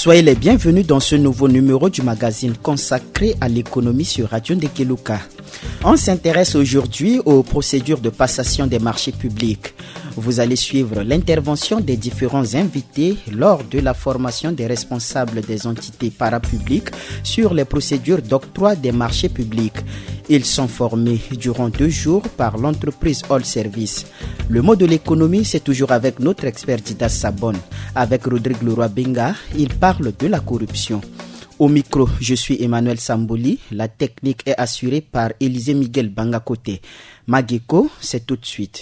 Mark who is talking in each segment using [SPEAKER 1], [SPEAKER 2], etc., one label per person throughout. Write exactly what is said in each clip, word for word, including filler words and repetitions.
[SPEAKER 1] Soyez les bienvenus dans ce nouveau numéro du magazine consacré à l'économie sur Radio Ndekeluka. On s'intéresse aujourd'hui aux procédures de passation des marchés publics. Vous allez suivre l'intervention des différents invités lors de la formation des responsables des entités parapubliques sur les procédures d'octroi des marchés publics. Ils sont formés durant deux jours par l'entreprise All Service. Le mot de l'économie, c'est toujours avec notre expert Didas Sabon. Avec Rodrigue Leroy-Benga, il parle de la corruption. Au micro, je suis Emmanuel Sambouli. La technique est assurée par Élisée Miguel Bangakote. Mageko, c'est tout de suite.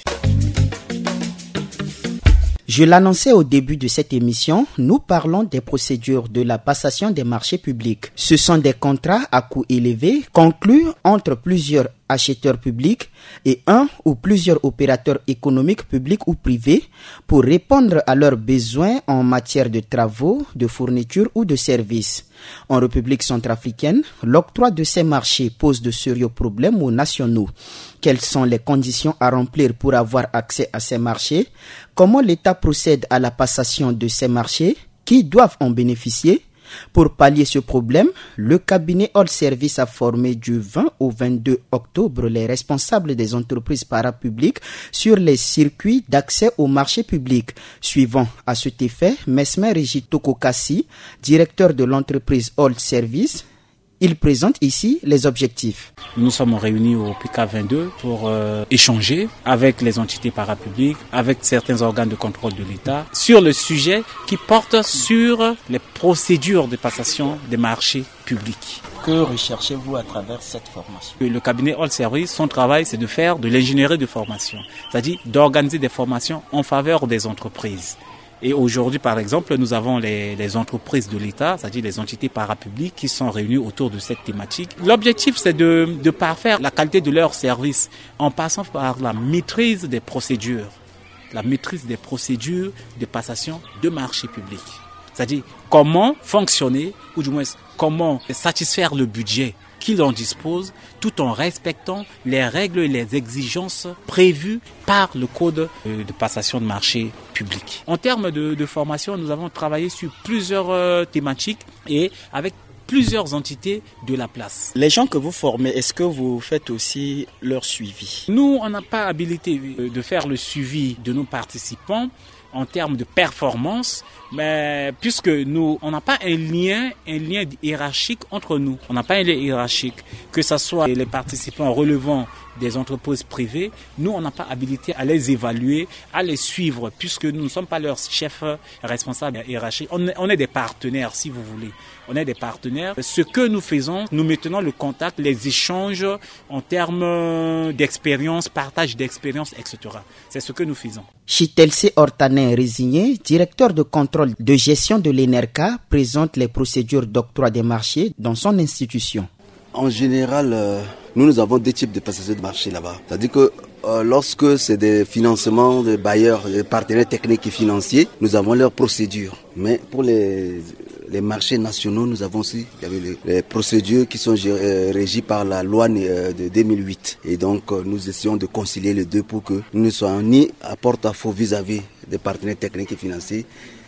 [SPEAKER 1] Je l'annonçais au début de cette émission, nous parlons des procédures de la passation des marchés publics. Ce sont des contrats à coût élevé conclus entre plusieurs acheteurs publics et un ou plusieurs opérateurs économiques publics ou privés pour répondre à leurs besoins en matière de travaux, de fournitures ou de services. En République centrafricaine, l'octroi de ces marchés pose de sérieux problèmes aux nationaux. Quelles sont les conditions à remplir pour avoir accès à ces marchés? Comment l'État procède à la passation de ces marchés? Qui doivent en bénéficier? Pour pallier ce problème, le cabinet All Service a formé du vingt au vingt-deux octobre les responsables des entreprises parapubliques sur les circuits d'accès au marché public. Suivant à cet effet, Mesmer Regito Kokassi, directeur de l'entreprise All Service, il présente ici les objectifs.
[SPEAKER 2] Nous sommes réunis au P K vingt-deux pour euh, échanger avec les entités parapubliques, avec certains organes de contrôle de l'État, sur le sujet qui porte sur les procédures de passation des marchés publics.
[SPEAKER 1] Que recherchez-vous à travers cette formation?
[SPEAKER 2] Le cabinet All Service, son travail, c'est de faire de l'ingénierie de formation, c'est-à-dire d'organiser des formations en faveur des entreprises. Et aujourd'hui, par exemple, nous avons les, les entreprises de l'État, c'est-à-dire les entités parapubliques qui sont réunies autour de cette thématique. L'objectif, c'est de, de parfaire la qualité de leurs services en passant par la maîtrise des procédures, la maîtrise des procédures de passation de marchés publics. C'est-à-dire comment fonctionner, ou du moins comment satisfaire le budget qu'ils en disposent, tout en respectant les règles et les exigences prévues par le code de passation de marché public. En termes de, de formation, nous avons travaillé sur plusieurs euh, thématiques et avec plusieurs entités de la place.
[SPEAKER 1] Les gens que vous formez, est-ce que vous faites aussi leur suivi?
[SPEAKER 2] Nous, on n'a pas habilité de faire le suivi de nos participants en termes de performance, mais puisque nous, on n'a pas un lien, un lien hiérarchique entre nous. On n'a pas un lien hiérarchique, que ce soit les participants relevant des entreprises privées, nous, on n'a pas habilité à les évaluer, à les suivre, puisque nous ne sommes pas leurs chefs responsables hiérarchiques. On est, on est des partenaires, si vous voulez. On est des partenaires. Ce que nous faisons, nous maintenons le contact, les échanges en termes d'expérience, partage d'expérience, et cetera. C'est ce que nous faisons.
[SPEAKER 1] Chitelse Hortanin Résigné, directeur de contrôle de gestion de l'ENERCA, présente les procédures d'octroi des marchés dans son institution.
[SPEAKER 3] En général, euh, nous, nous avons deux types de passation de marché là-bas. C'est-à-dire que euh, lorsque c'est des financements de bailleurs, des partenaires techniques et financiers, nous avons leurs procédures. Mais pour les, les marchés nationaux, nous avons aussi il y avait les, les procédures qui sont euh, régies par la loi euh, de deux mille huit. Et donc, euh, nous essayons de concilier les deux pour que nous ne soyons ni à porte-à-faux vis-à-vis des partenaires techniques et financiers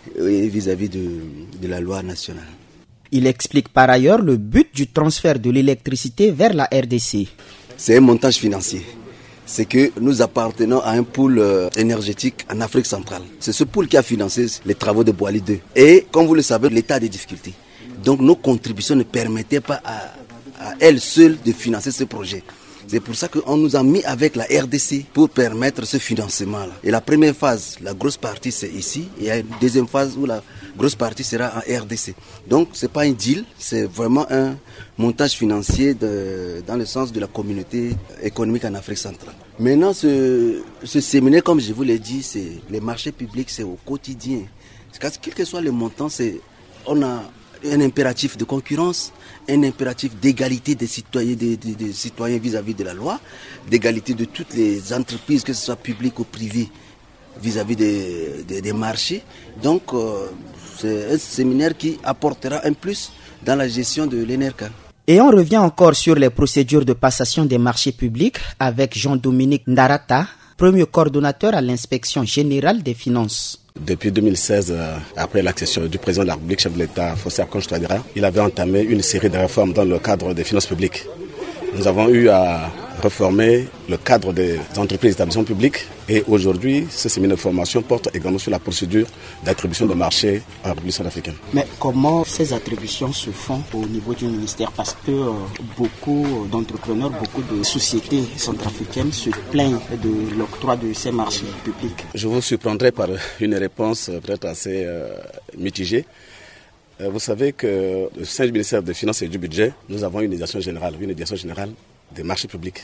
[SPEAKER 3] et vis-à-vis de, de la loi nationale.
[SPEAKER 1] Il explique par ailleurs le but du transfert de l'électricité vers la R D C.
[SPEAKER 3] C'est un montage financier. C'est que nous appartenons à un pool euh, énergétique en Afrique centrale. C'est ce pool qui a financé les travaux de Boali deux. Et comme vous le savez, l'État a des difficultés. Donc nos contributions ne permettaient pas à, à elles seules de financer ce projet. C'est pour ça qu'on nous a mis avec la R D C pour permettre ce financement-là. Et la première phase, la grosse partie, c'est ici. Et il y a une deuxième phase où la grosse partie sera en R D C. Donc, ce n'est pas un deal, c'est vraiment un montage financier de, dans le sens de la communauté économique en Afrique centrale. Maintenant, ce, ce séminaire, comme je vous l'ai dit, c'est les marchés publics, c'est au quotidien. Quel que soit le montant, c'est, on a un impératif de concurrence, un impératif d'égalité des citoyens, des, des, des citoyens vis-à-vis de la loi, d'égalité de toutes les entreprises, que ce soit publiques ou privées, vis-à-vis des, des, des marchés. Donc, euh, c'est un séminaire qui apportera un plus dans la gestion de l'ENERCA.
[SPEAKER 1] Et on revient encore sur les procédures de passation des marchés publics avec Jean-Dominique Ndarata, premier coordonnateur à l'inspection générale des finances.
[SPEAKER 4] Depuis deux mille seize, euh, après l'accession du président de la République, chef de l'État, Faustin Archange Touadéra, il avait entamé une série de réformes dans le cadre des finances publiques. Nous avons eu à réformer le cadre des entreprises et établissements publics et aujourd'hui, ce séminaire de formation porte également sur la procédure d'attribution de marché à la République centrafricaine.
[SPEAKER 1] Mais comment ces attributions se font au niveau du ministère? Parce que euh, beaucoup d'entrepreneurs, beaucoup de sociétés centrafricaines se plaignent de l'octroi de ces marchés publics.
[SPEAKER 4] Je vous surprendrai par une réponse peut-être assez euh, mitigée. Vous savez que au sein du ministère des Finances et du Budget, nous avons une direction générale, une direction générale des marchés publics.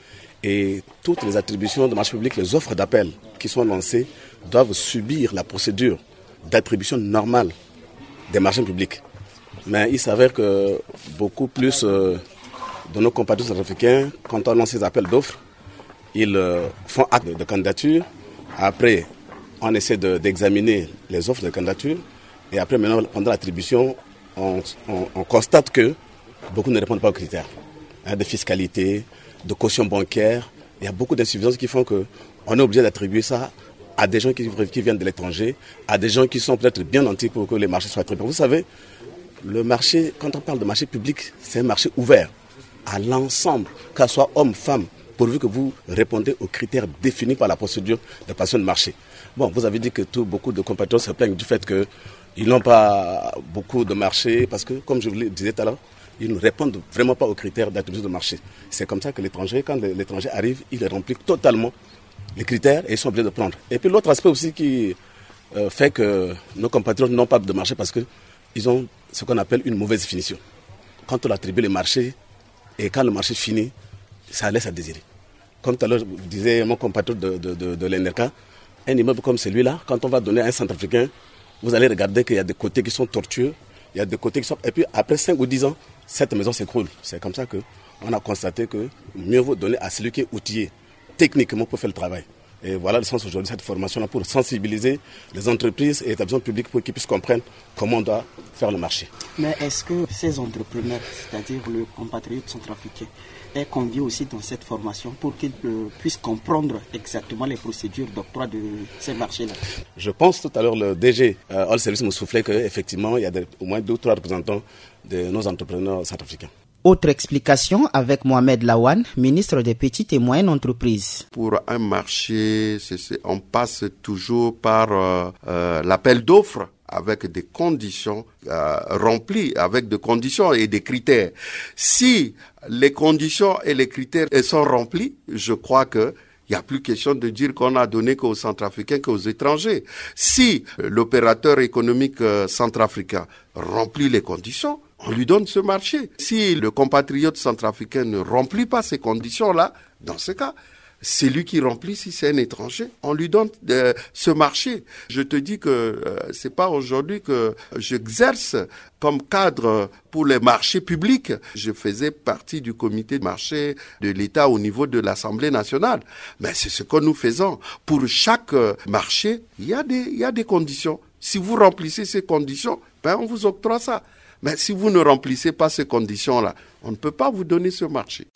[SPEAKER 4] Et toutes les attributions de marchés publics, les offres d'appel qui sont lancées, doivent subir la procédure d'attribution normale des marchés publics. Mais il s'avère que beaucoup plus euh, de nos compatriotes centrafricains, quand on lance ces appels d'offres, ils euh, font acte de, de candidature. Après, on essaie de, d'examiner les offres de candidature. Et après, maintenant, pendant l'attribution, on, on, on constate que beaucoup ne répondent pas aux critères hein, de fiscalité, de caution bancaire. Il y a beaucoup d'insuffisances qui font qu'on est obligé d'attribuer ça à des gens qui, qui viennent de l'étranger, à des gens qui sont peut-être bien nantis pour que les marchés soient attribués. Vous savez, le marché, quand on parle de marché public, c'est un marché ouvert à l'ensemble, qu'à soit homme, femme, pourvu que vous répondez aux critères définis par la procédure de passation de marché. Bon, vous avez dit que tout, beaucoup de compatriotes se plaignent du fait que ils n'ont pas beaucoup de marchés parce que, comme je vous le disais tout à l'heure, ils ne répondent vraiment pas aux critères d'attribution de marché. C'est comme ça que l'étranger, quand l'étranger arrive, il remplit totalement les critères et ils sont obligés de prendre. Et puis l'autre aspect aussi qui euh, fait que nos compatriotes n'ont pas de marché parce qu'ils ont ce qu'on appelle une mauvaise finition. Quand on attribue les marchés et quand le marché finit, ça laisse à désirer. Comme tout à l'heure, je disais mon compatriote de, de, de, de l'E N R K, un immeuble comme celui-là, quand on va donner à un centrafricain, vous allez regarder qu'il y a des côtés qui sont tortueux, il y a des côtés qui sont... Et puis après cinq ou dix ans, cette maison s'écroule. C'est comme ça qu'on a constaté que mieux vaut donner à celui qui est outillé techniquement pour faire le travail. Et voilà le sens aujourd'hui de cette formation-là, pour sensibiliser les entreprises et les établissements publics pour qu'ils puissent comprendre comment on doit faire le marché.
[SPEAKER 1] Mais est-ce que ces entrepreneurs, c'est-à-dire le compatriote centrafricain, est convié aussi dans cette formation pour qu'ils euh, puissent comprendre exactement les procédures d'octroi de ces marchés-là?
[SPEAKER 4] Je pense tout à l'heure, le D G euh, All Service me soufflait qu'effectivement, il y a des, au moins deux ou trois représentants de nos entrepreneurs centrafricains.
[SPEAKER 1] Autre explication avec Mohamed Lawan, ministre des Petites et Moyennes Entreprises.
[SPEAKER 5] Pour un marché, c'est, c'est, on passe toujours par euh, euh, l'appel d'offres avec des conditions euh, remplies, avec des conditions et des critères. Si les conditions et les critères sont remplis, je crois que il n'y a plus question de dire qu'on a donné qu'aux Centrafricains, qu'aux étrangers. Si l'opérateur économique centrafricain remplit les conditions, on lui donne ce marché. Si le compatriote centrafricain ne remplit pas ces conditions-là, dans ce cas, c'est lui qui remplit. Si c'est un étranger, on lui donne euh, ce marché. Je te dis que euh, c'est pas aujourd'hui que j'exerce comme cadre pour les marchés publics. Je faisais partie du comité de marché de l'État au niveau de l'Assemblée nationale. Mais c'est ce que nous faisons. Pour chaque marché, il y a des, il y a des conditions. Si vous remplissez ces conditions, ben on vous octroie ça. Mais si vous ne remplissez pas ces conditions-là, on ne peut pas vous donner ce marché.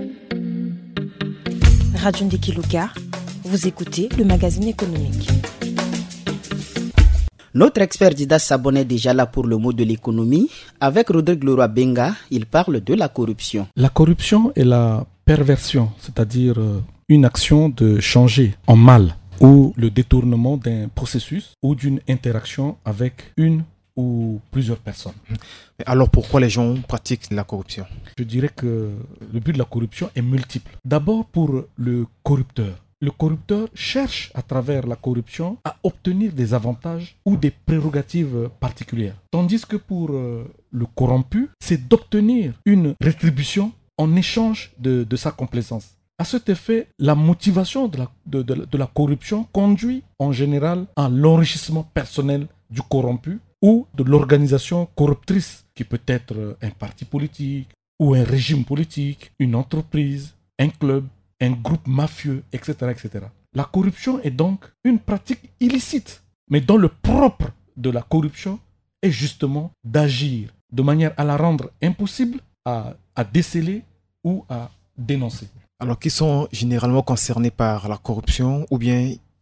[SPEAKER 6] Radio Ndeki Luka, vous écoutez le magazine économique.
[SPEAKER 1] Notre expert Didas s'abonnait déjà là pour le mot de l'économie. Avec Rodrigue Leroy Benga, il parle de la corruption.
[SPEAKER 7] La corruption est la perversion, c'est-à-dire une action de changer en mal ou le détournement d'un processus ou d'une interaction avec une ou plusieurs personnes.
[SPEAKER 8] Alors pourquoi les gens pratiquent la corruption?
[SPEAKER 7] Je dirais que le but de la corruption est multiple. D'abord pour le corrupteur. Le corrupteur cherche à travers la corruption à obtenir des avantages ou des prérogatives particulières. Tandis que pour euh, le corrompu, c'est d'obtenir une rétribution en échange de, de sa complaisance. À cet effet, la motivation de la, de, de, de la corruption conduit en général à l'enrichissement personnel du corrompu ou de l'organisation corruptrice qui peut être un parti politique ou un régime politique, une entreprise, un club, un groupe mafieux, et cetera, et cetera. La corruption est donc une pratique illicite, mais dont le propre de la corruption est justement d'agir de manière à la rendre impossible à, à déceler ou à dénoncer.
[SPEAKER 8] Alors, qui sont généralement concernés par la corruption ou bien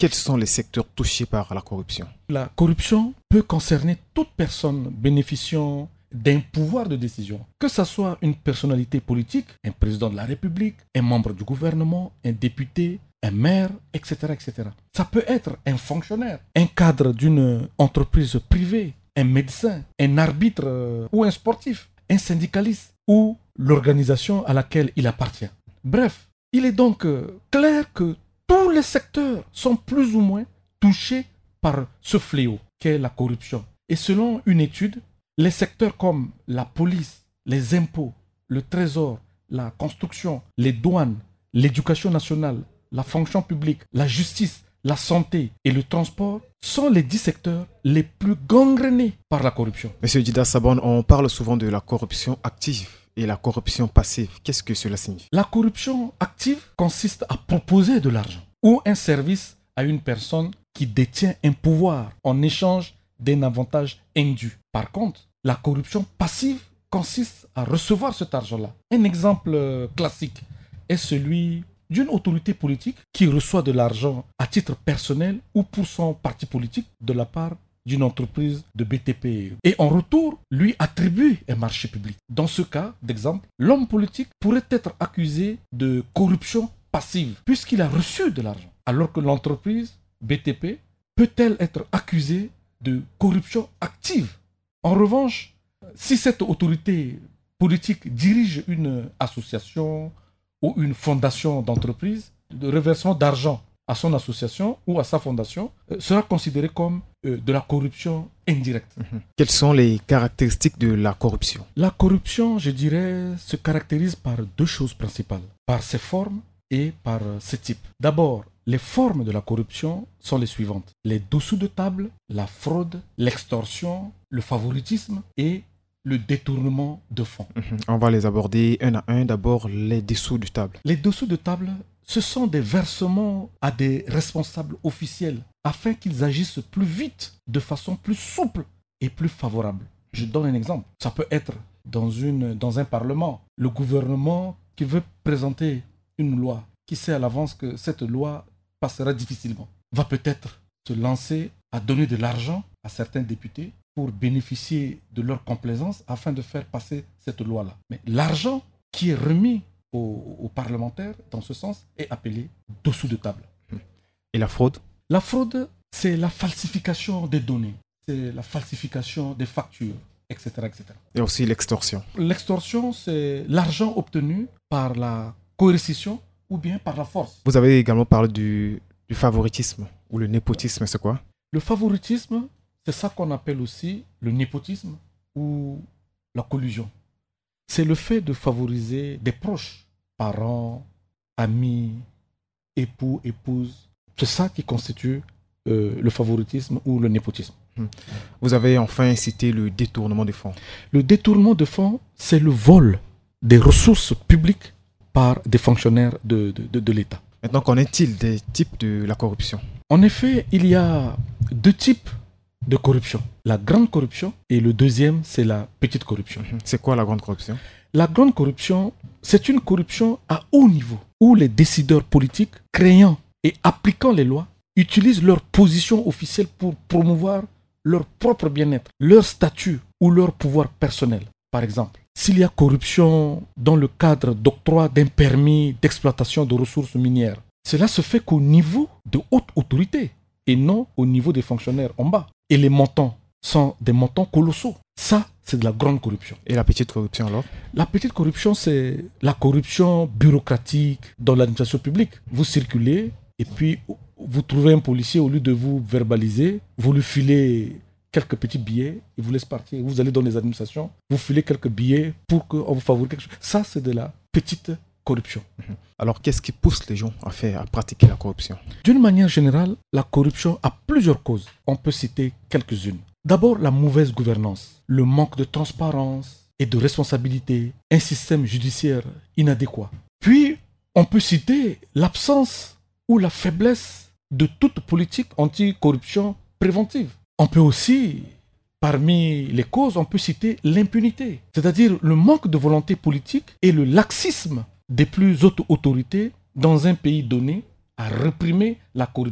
[SPEAKER 8] Quels sont les secteurs touchés par la corruption?
[SPEAKER 7] La corruption peut concerner toute personne bénéficiant d'un pouvoir de décision, que ce soit une personnalité politique, un président de la République, un membre du gouvernement, un député, un maire, et cetera, et cetera. Ça peut être un fonctionnaire, un cadre d'une entreprise privée, un médecin, un arbitre euh, ou un sportif, un syndicaliste ou l'organisation à laquelle il appartient. Bref, il est donc euh, clair que tous les secteurs sont plus ou moins touchés par ce fléau qu'est la corruption. Et selon une étude, les secteurs comme la police, les impôts, le trésor, la construction, les douanes, l'éducation nationale, la fonction publique, la justice, la santé et le transport sont les dix secteurs les plus gangrénés par la corruption.
[SPEAKER 8] Monsieur Dida Sabon, on parle souvent de la corruption active et la corruption passive. Qu'est-ce que cela signifie?
[SPEAKER 7] La corruption active consiste à proposer de l'argent ou un service à une personne qui détient un pouvoir en échange d'un avantage indu. Par contre, la corruption passive consiste à recevoir cet argent-là. Un exemple classique est celui d'une autorité politique qui reçoit de l'argent à titre personnel ou pour son parti politique de la part d'une entreprise de B T P et en retour lui attribue un marché public. Dans ce cas d'exemple, l'homme politique pourrait être accusé de corruption passive puisqu'il a reçu de l'argent, alors que l'entreprise B T P peut-elle être accusée de corruption active. En revanche, si cette autorité politique dirige une association ou une fondation d'entreprise, le reversement d'argent à son association ou à sa fondation euh, sera considéré comme euh, de la corruption indirecte.
[SPEAKER 8] Mmh. Quelles sont les caractéristiques de la corruption?
[SPEAKER 7] La corruption, je dirais, se caractérise par deux choses principales, par ses formes et par euh, ses types. D'abord, les formes de la corruption sont les suivantes. Les dessous de table, la fraude, l'extorsion, le favoritisme et le détournement de fonds.
[SPEAKER 8] Mmh. On va les aborder un à un. D'abord, les dessous de table.
[SPEAKER 7] Les dessous de table, ce sont des versements à des responsables officiels afin qu'ils agissent plus vite, de façon plus souple et plus favorable. Je donne un exemple. Ça peut être dans, une, dans un parlement. Le gouvernement qui veut présenter une loi, qui sait à l'avance que cette loi passera difficilement, va peut-être se lancer à donner de l'argent à certains députés pour bénéficier de leur complaisance afin de faire passer cette loi-là. Mais l'argent qui est remis aux, aux parlementaires, dans ce sens, est appelé dessous de table.
[SPEAKER 8] Et la fraude?
[SPEAKER 7] La fraude, c'est la falsification des données, c'est la falsification des factures, et cetera, et cetera.
[SPEAKER 8] Et aussi l'extorsion.
[SPEAKER 7] L'extorsion, c'est l'argent obtenu par la coercition ou bien par la force.
[SPEAKER 8] Vous avez également parlé du, du favoritisme ou le népotisme, c'est quoi?
[SPEAKER 7] Le favoritisme, c'est ça qu'on appelle aussi le népotisme ou la collusion. C'est le fait de favoriser des proches, parents, amis, époux, épouses. C'est ça qui constitue euh, le favoritisme ou le népotisme.
[SPEAKER 8] Vous avez enfin cité le détournement de fonds.
[SPEAKER 7] Le détournement de fonds, c'est le vol des ressources publiques par des fonctionnaires de, de, de, de l'État.
[SPEAKER 8] Maintenant, qu'en est-il des types de la corruption?
[SPEAKER 7] En effet, il y a deux types de corruption. La grande corruption et le deuxième, c'est la petite corruption.
[SPEAKER 8] C'est quoi la grande corruption?
[SPEAKER 7] La grande corruption, c'est une corruption à haut niveau où les décideurs politiques, créant et appliquant les lois, utilisent leur position officielle pour promouvoir leur propre bien-être, leur statut ou leur pouvoir personnel. Par exemple, s'il y a corruption dans le cadre d'octroi d'un permis d'exploitation de ressources minières, cela se fait qu'au niveau de haute autorité et non au niveau des fonctionnaires en bas. Et les montants sont des montants colossaux. Ça, c'est de la grande corruption.
[SPEAKER 8] Et la petite corruption alors?
[SPEAKER 7] La petite corruption, c'est la corruption bureaucratique dans l'administration publique. Vous circulez et puis vous trouvez un policier, au lieu de vous verbaliser, vous lui filez quelques petits billets, il vous laisse partir. Vous allez dans les administrations, vous filez quelques billets pour qu'on vous favorise quelque chose. Ça, c'est de la petite corruption.
[SPEAKER 8] Alors, qu'est-ce qui pousse les gens à faire, à pratiquer la corruption?
[SPEAKER 7] D'une manière générale, la corruption a plusieurs causes. On peut citer quelques-unes. D'abord, la mauvaise gouvernance, le manque de transparence et de responsabilité, un système judiciaire inadéquat. Puis, on peut citer l'absence ou la faiblesse de toute politique anti-corruption préventive. On peut aussi, parmi les causes, on peut citer l'impunité, c'est-à-dire le manque de volonté politique et le laxisme des plus hautes autorités dans un pays donné à réprimer la corruption.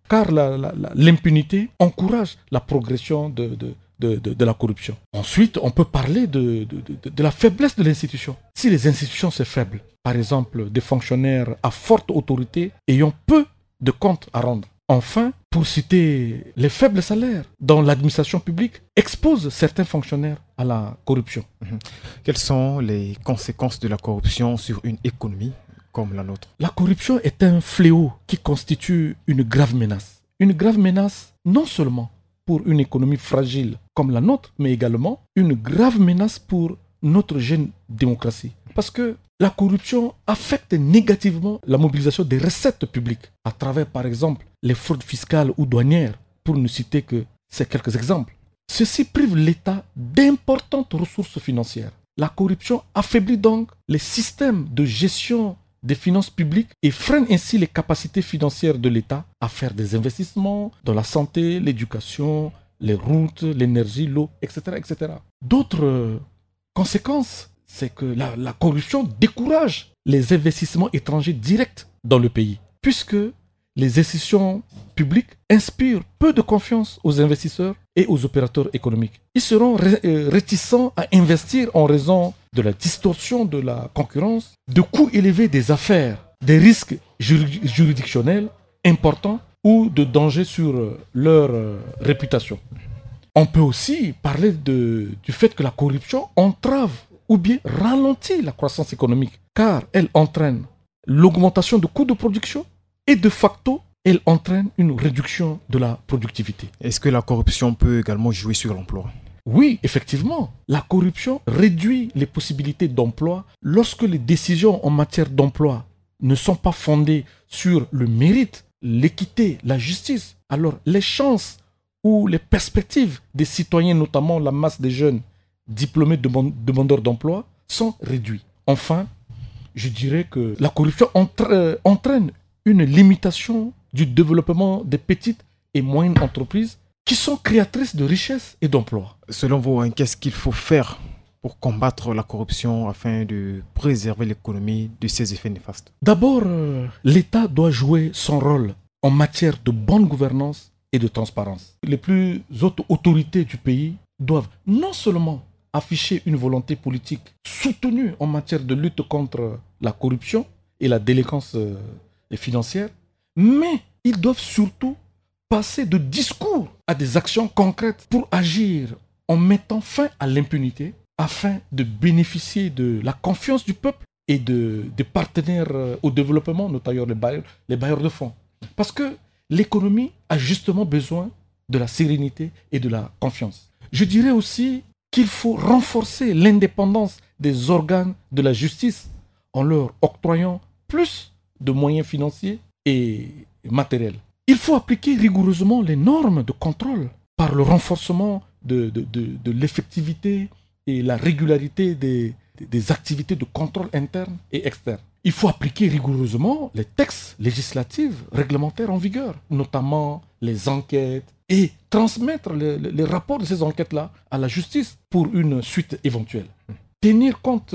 [SPEAKER 7] car la, la, la, l'impunité encourage la progression de, de, de, de, de la corruption. Ensuite, on peut parler de, de, de, de la faiblesse de l'institution. Si les institutions sont faibles, par exemple des fonctionnaires à forte autorité ayant peu de comptes à rendre. Enfin, pour citer les faibles salaires dans l'administration publique, exposent certains fonctionnaires à la corruption.
[SPEAKER 8] Mmh. Quelles sont les conséquences de la corruption sur une économie comme la nôtre?
[SPEAKER 7] La corruption est un fléau qui constitue une grave menace. Une grave menace non seulement pour une économie fragile comme la nôtre, mais également une grave menace pour notre jeune démocratie. Parce que la corruption affecte négativement la mobilisation des recettes publiques à travers, par exemple, les fraudes fiscales ou douanières, pour ne citer que ces quelques exemples. Ceci prive l'État d'importantes ressources financières. La corruption affaiblit donc les systèmes de gestion des finances publiques et freine ainsi les capacités financières de l'État à faire des investissements dans la santé, l'éducation, les routes, l'énergie, l'eau, et cetera, et cetera. D'autres euh, conséquences, c'est que la, la corruption décourage les investissements étrangers directs dans le pays, puisque les institutions publiques inspirent peu de confiance aux investisseurs et aux opérateurs économiques. Ils seront ré- euh, réticents à investir en raison de la distorsion de la concurrence, de coûts élevés des affaires, des risques juri- juridictionnels importants ou de dangers sur euh, leur euh, réputation. On peut aussi parler de, du fait que la corruption entrave ou bien ralentit la croissance économique, car elle entraîne l'augmentation de coûts de production et de facto, elle entraîne une réduction de la productivité.
[SPEAKER 8] Est-ce que la corruption peut également jouer sur l'emploi?
[SPEAKER 7] Oui, effectivement, la corruption réduit les possibilités d'emploi lorsque les décisions en matière d'emploi ne sont pas fondées sur le mérite, l'équité, la justice. Alors, les chances ou les perspectives des citoyens, notamment la masse des jeunes diplômés demandeurs d'emploi, sont réduites. Enfin, je dirais que la corruption entra- entraîne une limitation du développement des petites et moyennes entreprises qui sont créatrices de richesses et d'emplois.
[SPEAKER 8] Selon vous, hein, qu'est-ce qu'il faut faire pour combattre la corruption afin de préserver l'économie de ses effets néfastes?
[SPEAKER 7] D'abord, euh, l'État doit jouer son rôle en matière de bonne gouvernance et de transparence. Les plus hautes autorités du pays doivent non seulement afficher une volonté politique soutenue en matière de lutte contre la corruption et la délinquance euh, financière, mais ils doivent surtout passer de discours à des actions concrètes pour agir en mettant fin à l'impunité afin de bénéficier de la confiance du peuple et de, des partenaires au développement, notamment les bailleurs, les bailleurs de fonds. Parce que l'économie a justement besoin de la sérénité et de la confiance. Je dirais aussi qu'il faut renforcer l'indépendance des organes de la justice en leur octroyant plus de moyens financiers et matériels. Il faut appliquer rigoureusement les normes de contrôle par le renforcement de, de, de, de l'effectivité et la régularité des, des activités de contrôle interne et externe. Il faut appliquer rigoureusement les textes législatifs réglementaires en vigueur, notamment les enquêtes, et transmettre les, les rapports de ces enquêtes-là à la justice pour une suite éventuelle. Tenir compte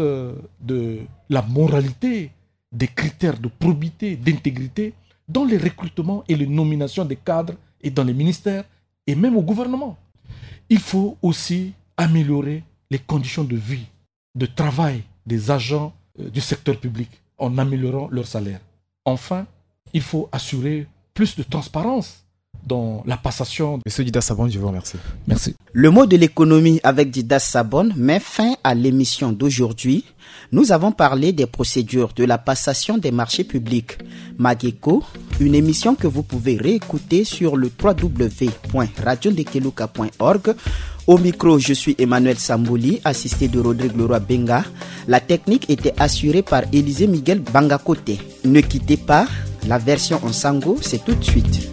[SPEAKER 7] de la moralité, des critères de probité, d'intégrité dans les recrutements et les nominations des cadres et dans les ministères et même au gouvernement. Il faut aussi améliorer les conditions de vie, de travail des agents du secteur public en améliorant leur salaire. Enfin, il faut assurer plus de transparence dans la passation.
[SPEAKER 8] Monsieur Didas Sabon, je vous remercie.
[SPEAKER 7] Merci.
[SPEAKER 1] Le mot de l'économie avec Didas Sabon met fin à l'émission d'aujourd'hui. Nous avons parlé des procédures de la passation des marchés publics. Mageko, une émission que vous pouvez réécouter sur le w w w point radio ndekeluka point org. Au micro, je suis Emmanuel Sambouli, assisté de Rodrigue Leroy Benga. La technique était assurée par Élisée Miguel Bangakote. Ne quittez pas, la version en sango, c'est tout de suite.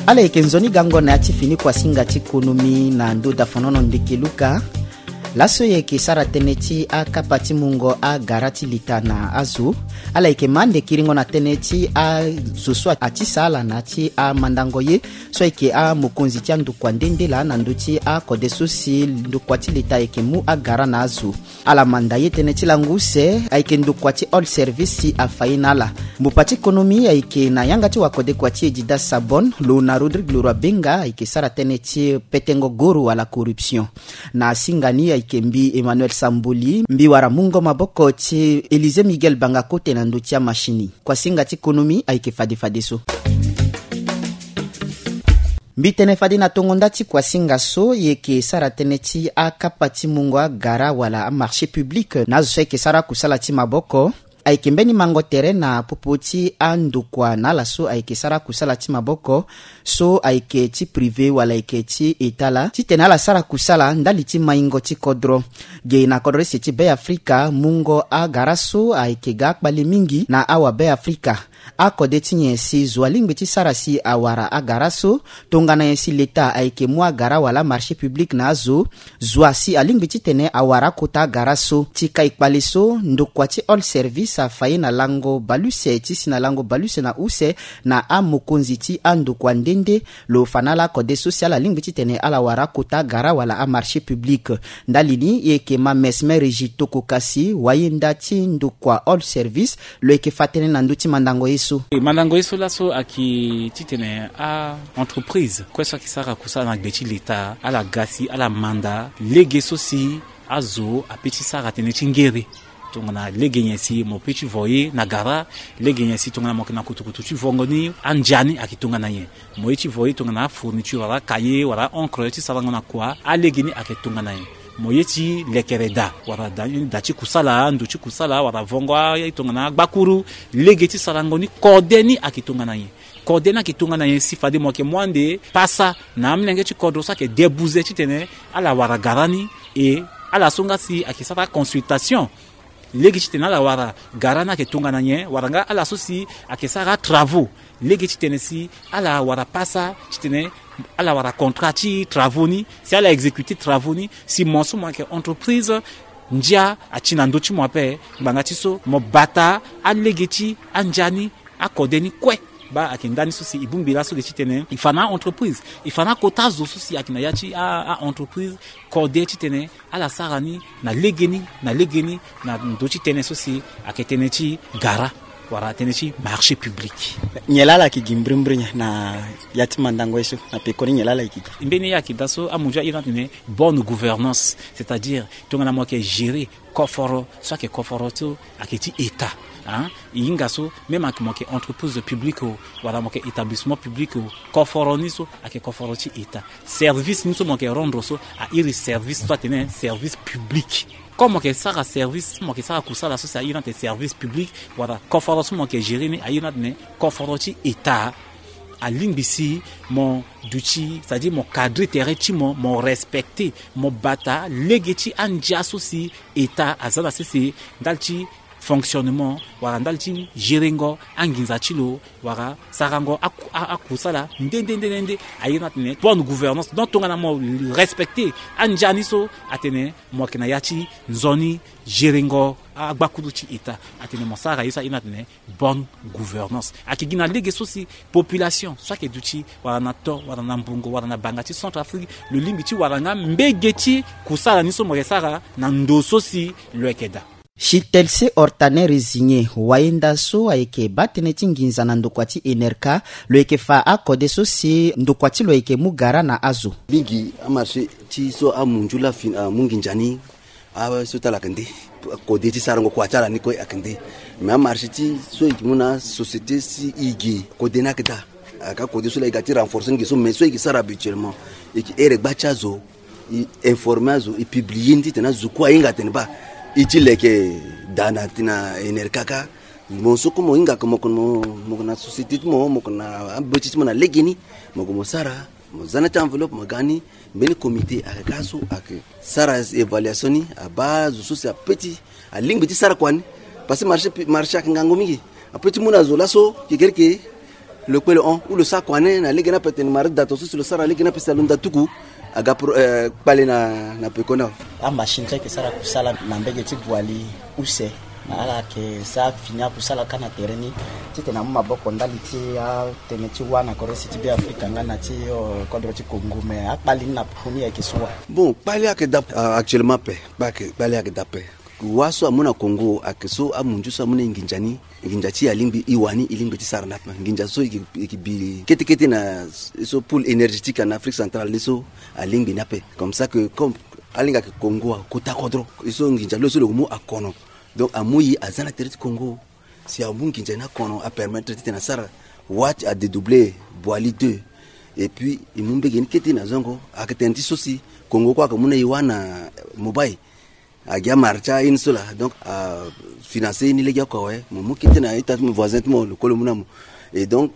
[SPEAKER 1] ala ekenzoni gango na ati fini kwa singa ti ekonomi na ndo da fanono ndekeluka laso yeke sara teneti a kapati mungo a garati litana azu ala yeke mande kiringo na teneti a zoso ati sala na ti a mandango ye so yeke a mokonzi ti andukua ndendela na ndu ti a kodeso si ndukua ti lita yeke mu a gara na azu ala manda ye teneti langu se ayeke ndukua ti all service si afayi na ala mbupa ti ekonomi ayeke na yanga ti wakodekua ti edida sabon lo na rodrigue leroy benga ayeke sara teneti petengo goro ala corruption na singani ayeke mbi Emmanuel Samboli mbi wara mungo maboko ti Elise Miguel Banga kote na ndu ti ya mashini kwa singa ti ekonomi ayeke fade fade so mbi tene fadi na tongonda ti kwa singa so yeke sara tene ti a kapa ti mungo a gara wala a marché public na zo so yeke sara kusala ti maboko ayeke mbeni mango tere na popo ti andukua na ala so ayeke sara kusala ti maboko so ayeke ti privé wala ayeke ti eta la ti tene ala sara kusala ndali ti maingo ti kodro ge na kodro ese ti be afrika mungo a gara so ayeke ga akpale mingi na awa be afrika akode ti nyen si zo alingbi ti sara si awara agara so tongana yen si leta ayeke mu agara wala marché public na azo zo si alingbi ti tene awara kota agara so ti ka ikpale so ndokua ti all service afaye na lango baluse ti si na lango baluse na use na a mokonzi ti andokua ndende lo fana la kode social alingbi ti tene ala wara kota agara wala a marché public ndalini yeke ma mesme regi toko kasi wayenda ti ndokua all service lo yeke fatene na ndu ti mandango yeso
[SPEAKER 2] mandango yeso laso aki titene a entreprise kwesa kisara kusa na gbeti leta ala gasi ala manda lege so si azo apeti sara tene tingere tongana lege nyesi mo peti voye na gara lege nyesi tongana mo kana kutukutu ti vongoni anjani akitongana ye mo eti voye tongana fourniture wala kaye wala encre ti sara ngona kwa alege ni akitongana ye moyeti lekereda wara dachi kusala nduchi kusala wara vongwa itongana bakuru legeti salangoni kodeni akitongana ye kodena kitongana ye sifade moke mwande pasa na amnenge chi kodo sa ke debouze chi tene ala wara garani e ala songa si akisata consultation legeti tene ala wara garana ke tongana ye waranga ala sosi akisara travaux legeti tene si ala wara pasa chi tene ala wara contrat ti travaux ni si ala exécuter travaux ni si monso mo ke entreprise njia achina ndo ti mo pe nganga ti so mo bata alegeti anjani akodeni kwe ba akindani so si ibumbila so ti tene ifana entreprise ifana kota zo so si akina yachi a, a entreprise kode ti tene ala sarani na legeni na legeni na ndo ti tene so si aketene ti gara wara tene ti marché public
[SPEAKER 1] nyelala ki gimbrimbrinya na yati mandango yeso na pekoni nyelala ki
[SPEAKER 2] mbeni ya ki daso amuja ina tene bonne gouvernance c'est-à-dire tongana mo ke gérer koforo soit que koforo to aketi état hein inga so même ak mo ke entreprise publique wala mo ke établissement public koforo ni so ak koforo ti état service ni so mo ke rendre so a iri service soit tene service public comme que ça a service mo que ça a kusala so ça ina te service public wala koforo so mo ke gérer ni ayina ne koforo ti état à lingisi mon duchi c'est-à-dire mon cadre terrestre mon mon respecté mon bata legeti anja sosi état azala sese dalti fonctionnement wara ndalti jirengo anginza chilo wara sarango akusala ndende ndende ayina tene bonne gouvernance donc tongana mo respecter anjani so atene mo kena yachi nzoni jirengo agbakudu chi eta atene mo sara yisa ina tene bonne gouvernance akigina lege sosi population soit ke duchi wara na to wara na mbungo wara na bangati Centrafrique le limiti wara nga mbegeti kusala niso mo sara na ndoso si lwekeda
[SPEAKER 1] Chitelse Hortane résigné waenda so ayeke batene ti nginza na ndokua ti enerka lo yeke fa akode so si ndokua ti lo yeke mu gara na azo
[SPEAKER 3] mingi amarché ti so amunjula fin a munginjani a so talaka nde kode ti sarango kwa tala ni ko akende mais amarché ti so yeke mu na société si igi kode na keda aka kode so la yeke ti renforcer ngi so mais so yeke sara habituellement yeke ere gba ti azo i informer azo i publier ti tene azo kue ahinga tene ba iti leke dana tina enerkaka monso ko mo inga ko mo mo na société mo mo na aboti mo na legeni mo ko mo sara mo zana ta enveloppe mo gani beni comité akaso ak sara évaluation ni a base so a petit a ligne petit sara kwani parce que marché marché ak ngango mingi a petit mo na zo laso ki gerke le kwele on ou le sakwane na ligena peteni mari dato sur le sara ligena pesa lunda tuku aga euh, pale na na pekona
[SPEAKER 1] a machine que ça la kusala na mbege ti bwali use ala ke sa finya kusala kana tereni tite na maboko ndali ti a teneti wana ko resiti be Afrika ngana ti kodro ti Congo mais a pali na poni e keswa
[SPEAKER 3] bon pali ak dap actuellement pe ba ke pali ak dap waso amuna Congo akeso amunju so amuna nginjani nginjati ya limbi iwani ilimbi ti sarnap nginja so ikibi kete kete na so pool énergétique en Afrique centrale leso alimbi nape comme ça que comme alinga ke Congo kota kodro iso nginja lo so le mo akono donc amuyi azana terre Congo si amun nginja na kono a permettre tena sara watch a dédoubler boali deux et puis imumbe gen kete na zongo akatenti sosi Congo kwa kamuna iwana mobile agia marcha insula donc a financer ni legia kwa we mu kiti na ita mu voisin mo le kolo munamu et donc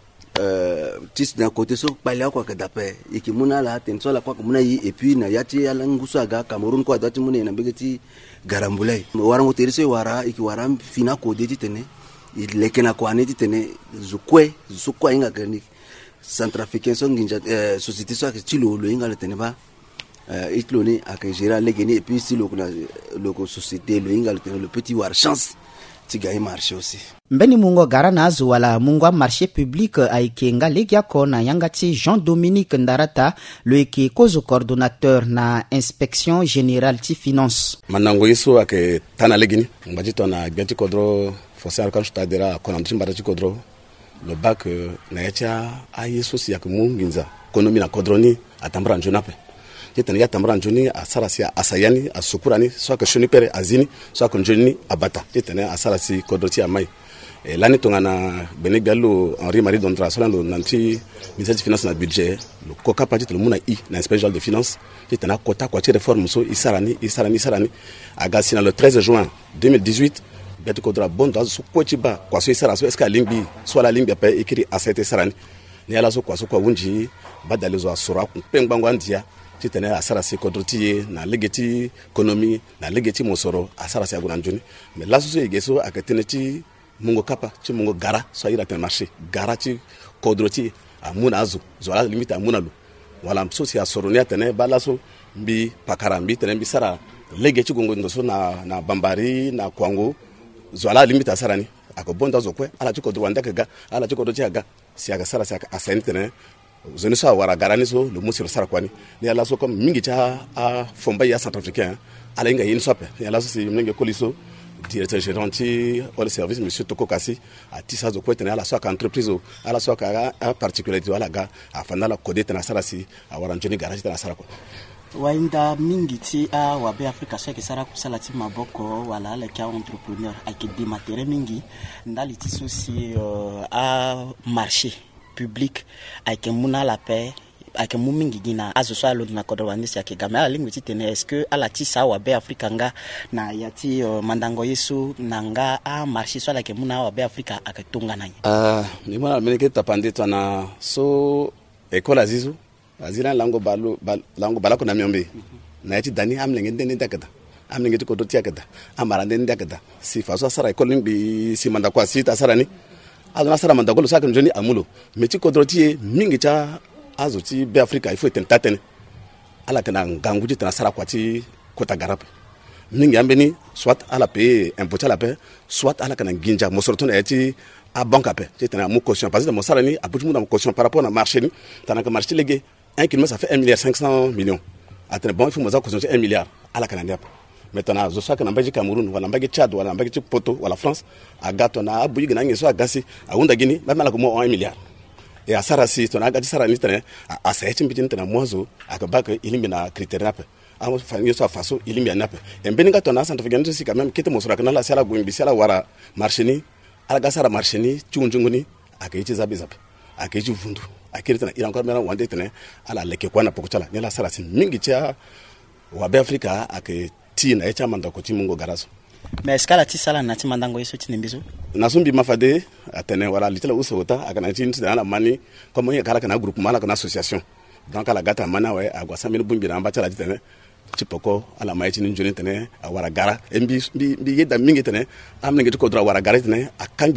[SPEAKER 3] euh tis d'un côté so pale kwa ka dape ikimuna la tenso la kwa kumuna yi et puis na yati ala ngusu aga Cameroun kwa dati mune na mbegeti garambulai warango terese wara iki waram fina ko de titene lekena kwa ne titene zukwe zukwa inga gani centrafricain so nginja euh, société so akitilo lo inga le teneba euh itloni akajira legeni et puis si le le société le inga le petit war chance tigaye marché aussi
[SPEAKER 1] mbeni mungo garana azu wala mungo marché public aikenga legia kona yangati Jean-Dominique Ndarata le eke kozo coordonnateur na inspection générale ti finance
[SPEAKER 4] manango yeso ake tana legini mbajito na genti kodro fossé kan stadera konanti mbarachi kodro le bac na yacha ayeso si yakmu nginza konomi na kodroni atambra njonape jetani ya tambra njoni asarasi asayani asukurani soit que choni pere azini soit que njoni abata jetani asarasi kodroti amai et l'année tongana benegalo Henri Marie Dondra solando nanti ministère des finances na budget le koka parti le muna i na inspection de finance jetana kota kwa réforme so isarani isarani isarani agasi na le treize juin deux mille dix-huit beto kodra bondo so kochiba kwa so isara so eska limbi soit la limbi pa écrit à cette sarani ni ala so kwa so kwa wunji badalezo asura pengbango andia titene asarasi kodroti na legeti economy na legeti mosoro asarasi aguna njoni mais la so yegeso akateneti mungo kapa ti mungo gara so ira ten marché gara ti kodroti amuna azu zola limite amuna lu wala so si asoronia tene bala so mbi pakarambi tene mbi sara legeti gongo ndo so na na bambari na kwango zola limite asarani akobonda zokwe ala ti kodro wanda kaga ala ti kodroti aga si aga sara si aga asentene zone so wara garani so le musir sara kwani ni ala so comme mingi cha a fomba ya centrafricain ala inga yin sope ni ala so si mingi koliso directeur gérant ti au service monsieur Toko Kasi a tisa zo kwete ala so ka entreprise ala so ka a particularité wala ga afana la code tena sara si a wara njoni garage tena sara ko
[SPEAKER 1] wainda mingi ti a wabe Afrika so ke sara kusala ti maboko wala le ka entrepreneur ake dématere mingi ndali ti so si uh, a marché public avec muna la paix avec mumingi gina azo so alo na kodwani si ake gamela lingu titene est-ce que ala ti sa wa be Afrika nga na yati uh, mandango yesu nanga a marché so la ke muna wa be Afrika akatunga nanya
[SPEAKER 4] ah ni mwana meneke tapande tana so école azizu azina lango balo bal, lango balako na miombe na yati dani amlenge ndende ndakata amlenge ti kodoti akata amara ndende ndakata si faso sara école mbi si manda kwa sita sara ni azona sara manda golo saka njoni amulo meti kodroti mingi cha azoti be Afrika il faut tentatene ala kana ngangu ti sara kwati kota garape mingi ambeni soit ala paye impôt ala paye soit ala kana ginja mosoroto na eti a banque paye ti tana mo caution parce que mo sara ni abuju mo caution par rapport na marché ni tana ka marché légué un kilomètre ça fait un milliard cinq cents millions atene bon il faut mo za caution un milliard ala kana ndiap maintenant zo saka na mbaji Cameroun wala mbaji Tchad wala mbaji Poto wala France agato na abuyi gina ngeso agasi aunda gini bamala ko mo un milliard et asara si to na agati sara ni tane asayechi mbiti tane mozo akabaka ilimbi na critère nape amo fanyo so faso ilimbi nape embeni gato na santa figano si quand même kete mo sura kana la sala go mbisi la wara marché ni ala gasara marché ni chunjunguni akayichi zabizape akayichi vundu akiri tane ila encore mera wande tane ala leke kwa na pokochala ni la sara si mingi cha wa be Afrika ake tina echa manda ko timungo garaso
[SPEAKER 1] mais skala ti sala na ti mandango yeso ti nembizo
[SPEAKER 4] nasumbi mafade atene wala litela usota akana ti tina mani comme y kala kana groupe mala kana association donc ala gata mana we agwa samini bumbi na mbachala ti tene ti poko ala mai ti njoni tene awara gara mbi mbi yeda mingi tene amne ngeti ko dra wara gara tene akambi kwa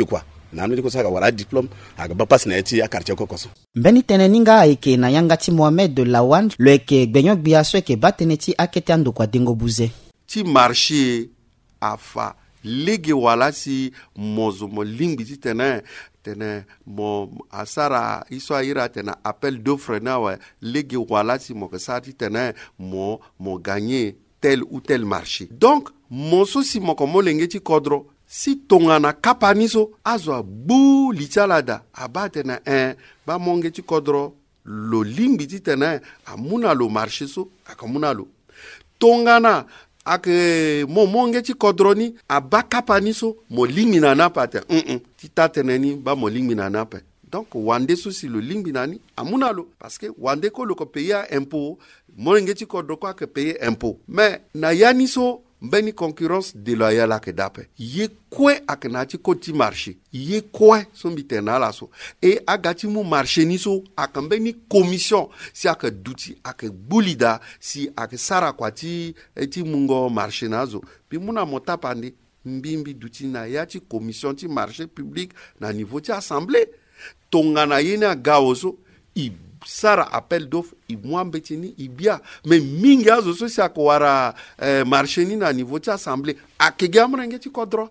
[SPEAKER 4] namni ko saka wala diplôme aga ba passe na eti ya quartier ko koso
[SPEAKER 1] mbeni teneninga eke na yangati Mohamed de Lawan lo eke gbenyo biaso eke bateneti akete ando kwa dengo buze
[SPEAKER 5] ti marché afa lege wala si mozo mo lingbi ti tene tene mo asara iso ira tene appel d'offre na wa lege wala si mo ka ti tene mo mo gagner tel ou tel marché. Donc mon souci mo ko mo lenge ti kodro si tongana kapaniso azwa bu lichalada abate na un ba monge ti kodro lo limbi ti tene amuna lo marché so akamuna lo tongana ake mo monge ti kodroni aba kapaniso mo limina na pate mm ti tateneni ba mo limina na pe. Donc wande so si lo limbi nani amuna lo parce que wande ko lo ko payer impôt monge ti kodro ko ke payer impôt mais na yani so mbeni concurrence déloyale ak dape ye kwe ak na ti koti marché ye kwe so mbitena la so et agati mu marché ni so ak mbeni commission si ak duti ak bulida si ak sara kwati eti mungo marché nazo pi muna mota pande mbimbi duti na ya ti commission ti marché public na niveau ti assemblée tongana yena gaoso i sara appel d'offre i mwambetini i bia mais mingi azo so si akwara eh, marché ni na niveau ti assemblée akege amrenge ti kodro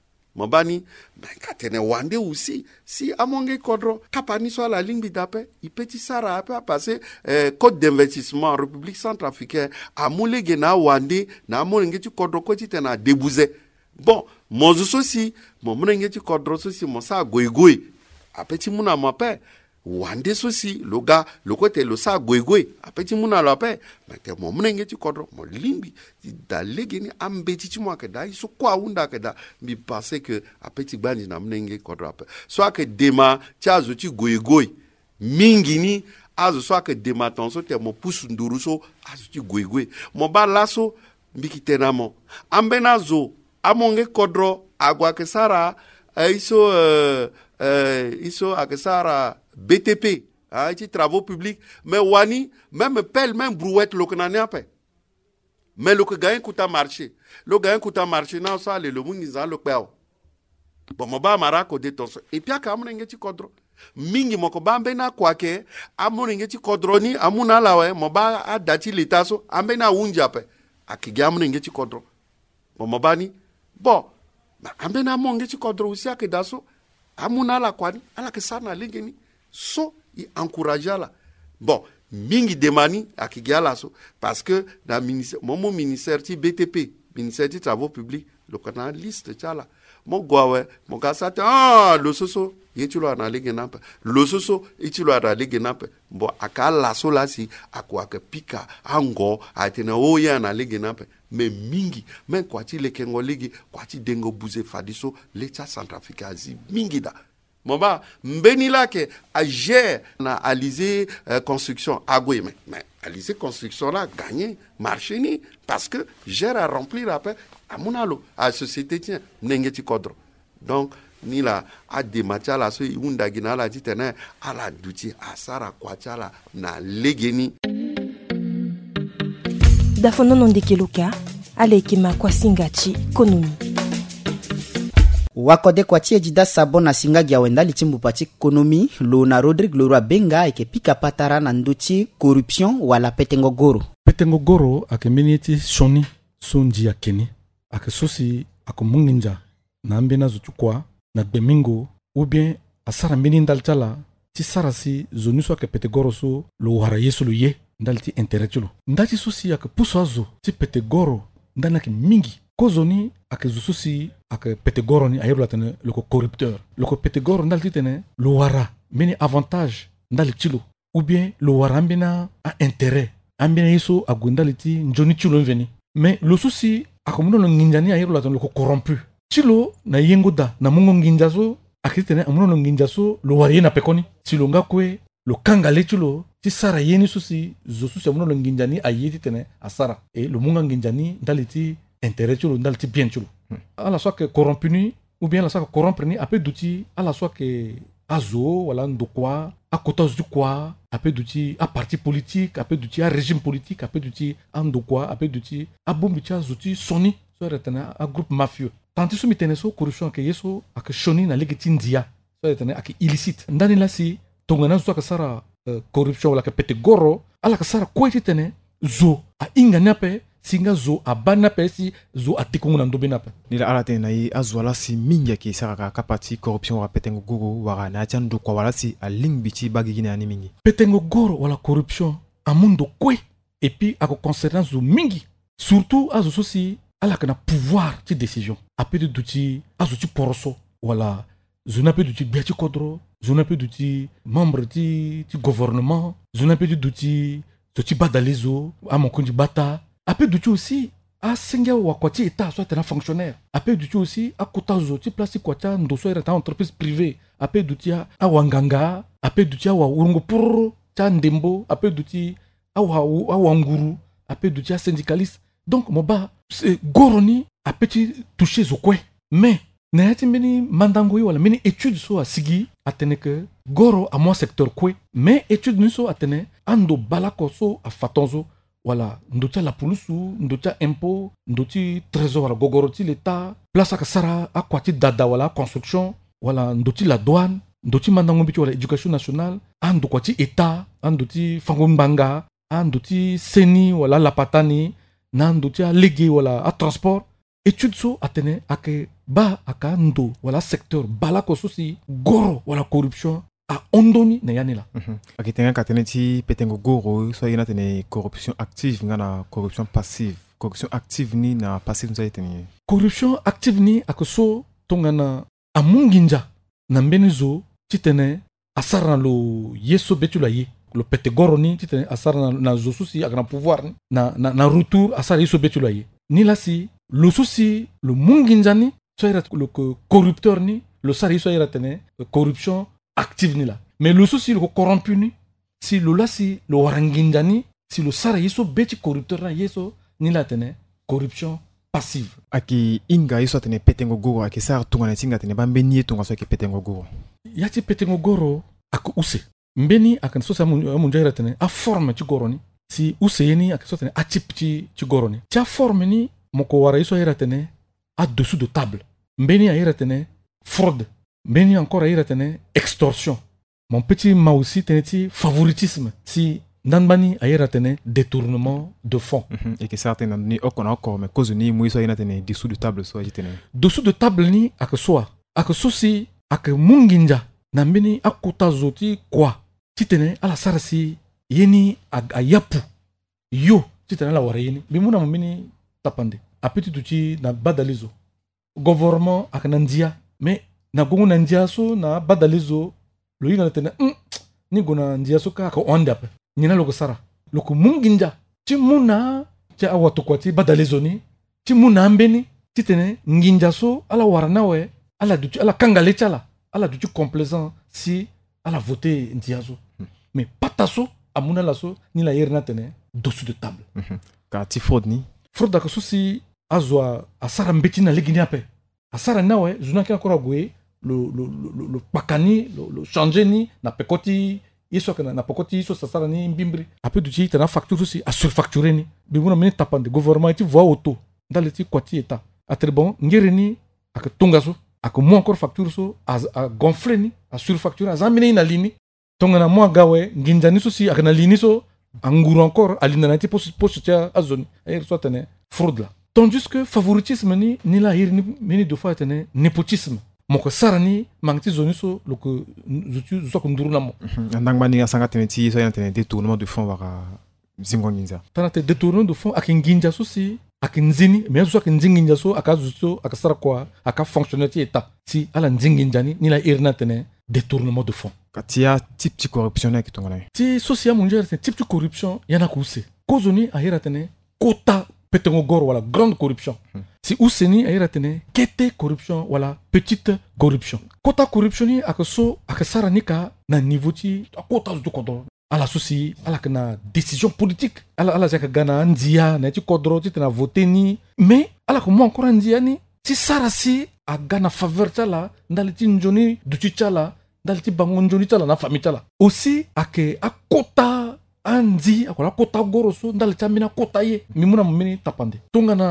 [SPEAKER 5] mobani ben katene wande aussi si amonge kodro kapani so la ligne bidape i petit sara ape passer eh, code d'investissement République centrafricaine amulege na wande na amrenge ti kodro ko ti tena débouzer bon mozo so si mo mrenge ti kodro so si mo sa goigoi apeti muna mape wande sosi loga lokote lo sa gwegwe apeti muna lope mate mo mnenge ti kodro mo limbi da legeni ambeti ti mo ke da iso kwa unda ke da mi pense que apeti bandi na mnenge kodro ape so ke dema ti azo ti gwegwe mingi ni azo so ke dema tonso te mo pusu nduru so azo ti gwegwe mo ba laso mbiki tenamo ambena zo amonge kodro agwa ke sara iso uh, uh, iso akesara B T P, hein, ti travaux publics, mais wani, même pelle, même brouette, le canane après. Mais le gagne coûte à marché. Le gagne coûte à marché, non, ça, le monde, ils ont le père. Bon, mon bas marako de ton. Et puis, à Cameroun, tu kodro. Mingi, mon koba, mbena kwake, amoringe ti kodro ni, amuna lawe, mon bas a dati litaso, ambena unjape. A kigamoringe ti kodro. Bon, mon bani, bon, ambena monge ti kodro aussi, a kedaso, amuna la kwani, ala ke sana lingeni. So i encouragea la bon mingi demani akigiala so parce que dans ministère mon ministère ti B T P ministère des travaux publics le canal liste tala mon gwawe mon gasate ah le soso yetulo na legenampe le soso yetulo na legenampe bon akala so la si akwa ke pika ango atena oya na legenampe mais mingi men kwati le kengo legi kwati dengo buze fadiso l'État centrafricain zi mingi da Moba, mbeni la ke a gère na Alizé euh, construction agoué mais mais Alizé construction là gagné marché ni parce que gère à remplir après à monalo à société tien nengeti kodro donc ni la a de machala so unda gina la ditene ala duti asara kwachala na legeni
[SPEAKER 6] dafono ndeke luka alekema kwa singachi konomi
[SPEAKER 1] wakode kwa tie jida sabo na singa gya wenda litimbu pati ekonomi lo na Rodrigue Leroy Benga eke pika patara na nduti corruption wala petengo goro
[SPEAKER 7] petengo goro ake minieti shoni sonji ya keni ake sosi ako munginja na ambena zutu kwa na bemingo ou bien asara mini ndalchala ti sarasi zoniso ake petegoro so lo wara yesu lo ye ndalti intérêt ndati sosi ake puso azo ti petegoro ndanaki mingi kozoni ake zususi ake petegoro ni ayebla tene loko corrupteur loko petegoro ndalti tene lo wara mini avantage ndali chilo ou bien lo wara ambina a intérêt ambina yeso agundali ti njoni chilo mveni mais lo susi akomuno lo nginjani ayebla tene loko corrompu chilo na yengoda na mungo nginjazo akitene amuno lo nginjaso lo wari na pekoni chilo ngakwe lo kangale chilo ti sara yeni susi zo susi amuno lo nginjani ayeti tene asara e lo munga nginjani ndali ti intérêt chulo ndal ti bien chulo hmm. ala soit que corrompu ni ou bien la soit que corrompre ni apé d'outil ala soit que azo wala ndokwa a kotos du quoi apé d'outil a parti politique apé d'outil a régime politique apé d'outil a ndokwa apé d'outil a bombi cha zouti soni so retena a groupe mafieux tanti so mitene so corruption ke yeso ak shoni na legi tindia so etene ak illicite ndani la si tongana so ka sara uh, corruption wala ka pete goro ala ka sara ko tene zo a inga nape singa zo a bana pe si zo a tikungu na ndobe nape
[SPEAKER 8] ni la ala tene na yi azwala si mingi ki sara ka kapati corruption wa petengo goro wara na tiando kwa wala si a lingbichi bagi gine ani mingi
[SPEAKER 7] petengo goro wala corruption a mundo kwe et puis a ko concernance zo mingi surtout azo so si ala kana pouvoir ti décision apé de duti azo ti poroso wala zona pe duti biati kodro zona pe duti membre ti ti gouvernement zona pe duti so ti badalizo a mon konji bata apé duti aussi a singa wa kwati état soit un fonctionnaire apé duti aussi a kota zo ti place kwata ndo so era entreprise privée apé duti a wanganga apé duti a wa urungo pour ta ndembo apé duti a wa a wanguru apé duti a syndicaliste. Donc moba c'est goroni a petit toucher zo kwe mais na yati mini mandango wala mini étude so a sigi atene que goro a mo secteur kwe mais étude ni so atene ando balako so a fatonzo wala ndota la pulusu ndota impôt ndoti trésor wala gogoroti l'état place ka sara a kwati dada wala construction wala ndoti la douane ndoti mandango bitu wala éducation nationale ando kwati état andoti fangombanga andoti seni wala lapatani nando tia legi wala a transport étude so atene ake ba aka ndo wala secteur balako so si goro wala corruption a ondoni na yanela
[SPEAKER 8] mm-hmm. Akitenga katene ti petengo goro so yana tene corruption active ngana corruption passive corruption active ni na passive nza tene
[SPEAKER 7] corruption active ni akoso tongana amunginja na mbenezo titene asara lo yeso betula ye le pete goro ni titene asara na, na zo susi akana pouvoir ni na na, na retour asara yeso betula ye ni la si le souci le munginja ni so ira le corrupteur ni le sari so ira tene corruption active ni la mais le souci le corrompu ni si le la si le waranginja ni si le sari yeso beti corrupteur na yeso ni la tene corruption passive
[SPEAKER 8] aki inga yeso tene petengo goro aki sar tunga na tinga tene bambeni tunga so ki petengo goro
[SPEAKER 7] yati petengo goro ak use mbeni akan so sa munjaira tene a forme ci goro ni si use ni ak so tene a chip ci ci goro ni ci a forme ni moko wara yeso ira tene a dessous de table mbeni a ira tene fraude mbeni encore a ira tene extorsion mon petit ma aussi tene ti favoritisme si nanbani a ira tene détournement de fonds
[SPEAKER 8] mm-hmm. Et que certains ni okona encore mais cause ni mo yeso ira tene dessous de table so tene
[SPEAKER 7] dessous de table ni ak so ak so si ak munginja na mbeni akuta zoti kwa titene ala sarasi yeni a yapu yo titene la wara yeni bimuna mbeni tapande apeti tuti na badalizo gouvernement ak nandia mais na gongo nandia so na badalizo lo yina tene mm, ni gona ndia so ka ko onda pe nyina loko sara loko munginja ti muna ti awatu kwati badalizo ni ti muna mbeni titene nginja so ala wara nawe ala duti ala kangale chala ala duti complaisant si ala voter ndiazo hmm. Mais pataso amuna laso ni la yerna tene dessous de table
[SPEAKER 8] mm-hmm. Ka ti fraude ni
[SPEAKER 7] fraude ka so si azwa asara mbeti na legini ape asara nawe zuna ki encore goe le le le le pakani le, le changer ni na pekoti yeso kana na pekoti yeso sasara ni mbimbri ape duti tena facture aussi a surfacturer ni bimuna meni tapande gouvernement ti voix auto dans le ti kwati état atre bon ngere ni ak tongaso ak mo encore facture so a, a gonfler ni a surfacturer a zamine na lini tongana mo gawe nginjani so si ak na lini so anguru encore alina na ti poche poche tia azoni ayer so tene fraude là tandis que favoritisme ni ni la hir ni mini de fois tene népotisme moko sarani mangti zoni so lo que zutu so ko nduru namo
[SPEAKER 8] ndangba ni asanga tene ti so yana tene détournement de fonds waka zingo nginja
[SPEAKER 7] tana te détournement de fonds ak nginja so si ak nzini mais so ak nzinginja so ak azuso ak sara kwa ak fonctionnaire ti état si ala nzinginja ni ni la hir na tene détournement de fonds
[SPEAKER 8] katia type de corruption qui tongana
[SPEAKER 7] ti social mondial c'est type de corruption yana kuse kozoni a hira tene kota petengo goro wala grande corruption hmm. Si useni a hira tene kete corruption wala petite corruption kota corruption ni akaso akasara nika na niveau ti kota du kodro ala souci ala kana décision politique ala ala jaka gana ndia na ti kodro ti na voter ni mais ala ko mo encore ndia ni ti sarasi a gana faveur tala ndali ti njoni du ti tala ndali ti bango njoni tala na famille tala aussi ake akota andi akola kota goroso ndali ti amina kota ye mimuna mumini tapande tongana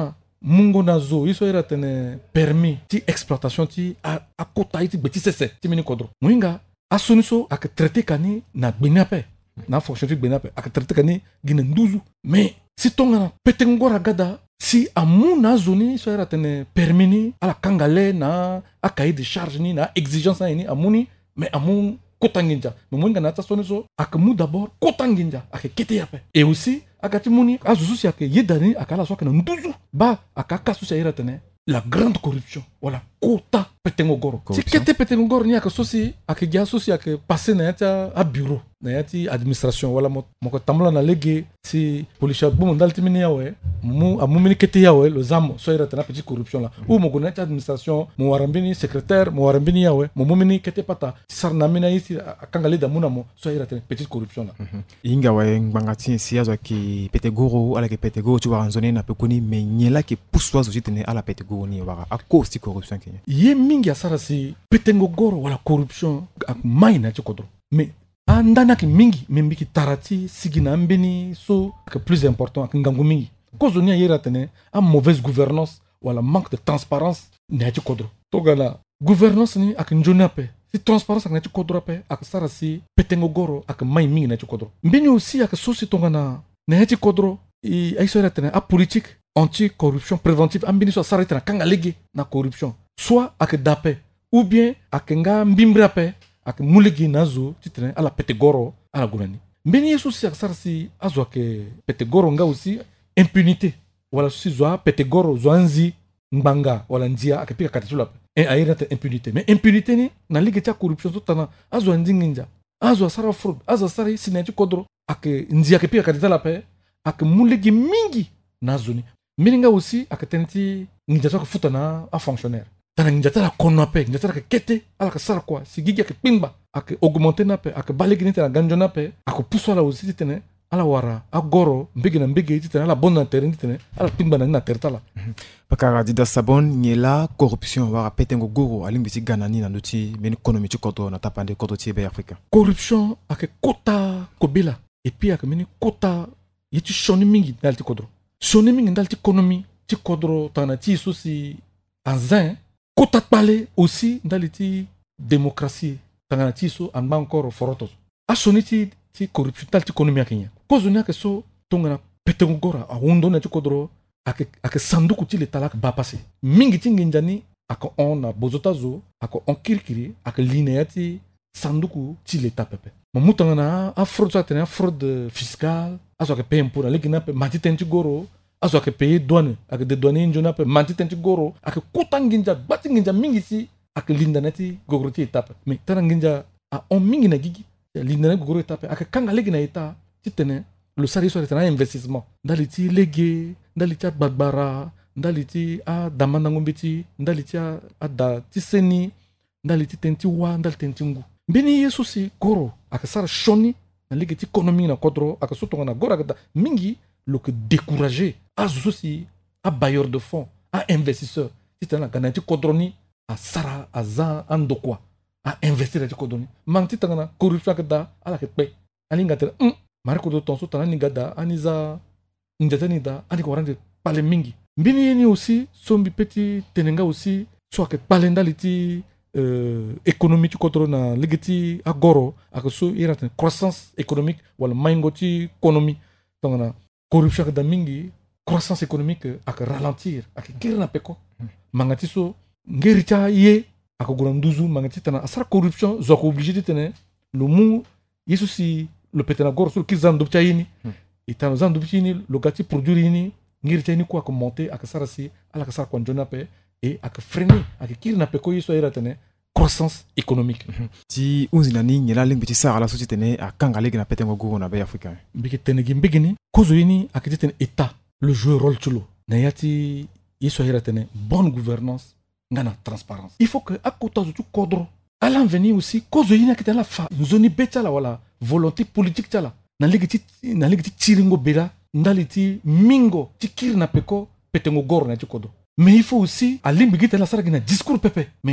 [SPEAKER 7] mungo na zo iso ira tene permis ti exploitation ti a, a kota iti beti sese ti mini kodro muinga asoniso ak traité kani na gbenape na fonction ti gbenape ak traité kani gina nduzu mais si tonga petengora gada si amu na zoni iso ira tene permis ni ala kangale na a cahier de charge ni na exigence ni amuni mais amu kotanginja mais muinga na ta soniso ak mu d'abord kotanginja ak kete yape et aussi akati muni azusu yake yedani akala soka na nduzu ba akaka susa ira tene la grande corruption wala kota petengogoro si kete petengogoro ni akasosi akigya sosi ake passer na yata a bureau na yati administration wala mo ko tamla na lege si policia bomo ndalti mini yawe mu amumini kete yawe lo zamo so ira tena petite corruption la ou mo gona yata administration mo warambini secrétaire mo warambini yawe mo mumini kete pata sarna mina yiti akangale da munamo so ira tena petite corruption la
[SPEAKER 8] inga wa ngangati si azo ki petegoro ala ki petegoro tu wa nzone na pekoni me nyela ki puswa zo jitene ala petegoro ni wa a cause de corruption kenya
[SPEAKER 7] ye mingi asara si petengogoro wala corruption ak maina chikodro mais andana ki mingi membi ki tarati sigina mbeni so que plus important ak ngangu mingi kozo ni yera tene a mauvaise gouvernance wala manque de transparence ne ati kodro togala gouvernance ni ak njonape si transparence ak ne ati kodro pe ak sara si petengogoro ak mai mingi ne ati kodro mbeni aussi ak sosi tongana ne ati kodro i ay so tene a politique anti corruption préventive ambini so sara tene kanga lege na corruption soit ak dape ou bien ak nga mbimbrape ak muligi nazo titene ala petegoro ala gurani mbeni yesu si ak sarsi azo ke petegoro nga aussi impunité wala si zo petegoro zo anzi mbanga wala ndia ak pika katitula e ayira te impunité mais impunité ni na ligue ta corruption totana azo ndinginja azo sara fraud azo sara sineti kodro ak ndia ak pika katitala pe ak muligi mingi nazo ni mininga aussi ak tenti ngia to futana a fonctionnaire tana njatala kono pe njatala kete ala ka sara kwa sigigi ak pimba ak augmenter na pe ak balegi ni tana ganjo na pe ak puso la aussi tene ala wara agoro mbegi na mbegi tene ala bonne terrain tene ala pimba na na tertala
[SPEAKER 8] pakara dida sabon nyela corruption wara petengo goro alimbisi ganani na noti men économie ci koto na tapande koto ci be africain
[SPEAKER 7] corruption ak kota kobila et puis ak meni kota yiti shoni mingi dalti kodro shoni mingi dalti économie ci kodro tana ci sosi anzin kota pale aussi ndaliti démocratie tangana tiso amba encore forotos asoniti ti corruption talti économie kenya kozonia ke so tongana petengora a wondo na tikodro ak ak sanduku ti leta lak ba passé mingi ti nginjani ak on a bozotazo ak on kirkiri ak linéati sanduku ti leta pepe mamutangana a fraude sa tena fraude fiscale aso ke paye pour aller pe mati tenti goro aso ke paye douane ak de douane njona pe mati tenti goro ak kutanginja batinginja mingi si ak lindanati gogroti etape mais taranginja a on mingi na gigi lindanati gogoro etape ak kanga legi na eta titene le sari so tena investissement ndaliti lege ndaliti bagbara ndaliti a damanda ngombiti ndaliti a da tiseni ndaliti tenti wa ndaliti tenti ngu mbeni yesu si goro ak sara shoni na legi ti économie na kodro ak soto na goro ak da mingi lo que décourager a souci a bailleur de fonds a investisseur titena ganati kodroni a sara a za andokwa a investir ati kodoni manti tangana corruption kada ala ketpe ani ngata um mariko do tonso tana ni gada aniza njatani da ani ko rande pale mingi mbini ni aussi sombi petit tenenga aussi so ke palenda liti euh économique kodro na ligiti agoro akaso irate croissance économique wala maingoti économie tangana corruption kada mingi croissance économique ak ralentir ak kirna peko mangati so ngericha ye akogura nduzu mangati tana asara corruption zo ko obligé tene le mu yesu si le petena gor sur kizan do tayini itano zan do tayini le gati produire ni ngericha ni ko ak monter ak sara si ala ka sara ko njona pe et ak freiner ak kirna pe ko yesu ira tene croissance économique
[SPEAKER 8] ti unzina ni nyela limbi ti sara la société ne akanga legi na petengo go na be africain
[SPEAKER 7] mbiki tene gi mbigini kozo yini ak tene état le jouer rôle chulo na yati yesu ira tene bonne gouvernance ngana transparence il faut que akota zu kodro ala venir aussi kozo yina kitala fa zoni betala wala volonté politique tala na ligiti na ligiti tiringo bela ndaliti mingo tikir na peko petengo gor na tikodo mais il faut aussi alimbi gitala sara gina discours pepe mais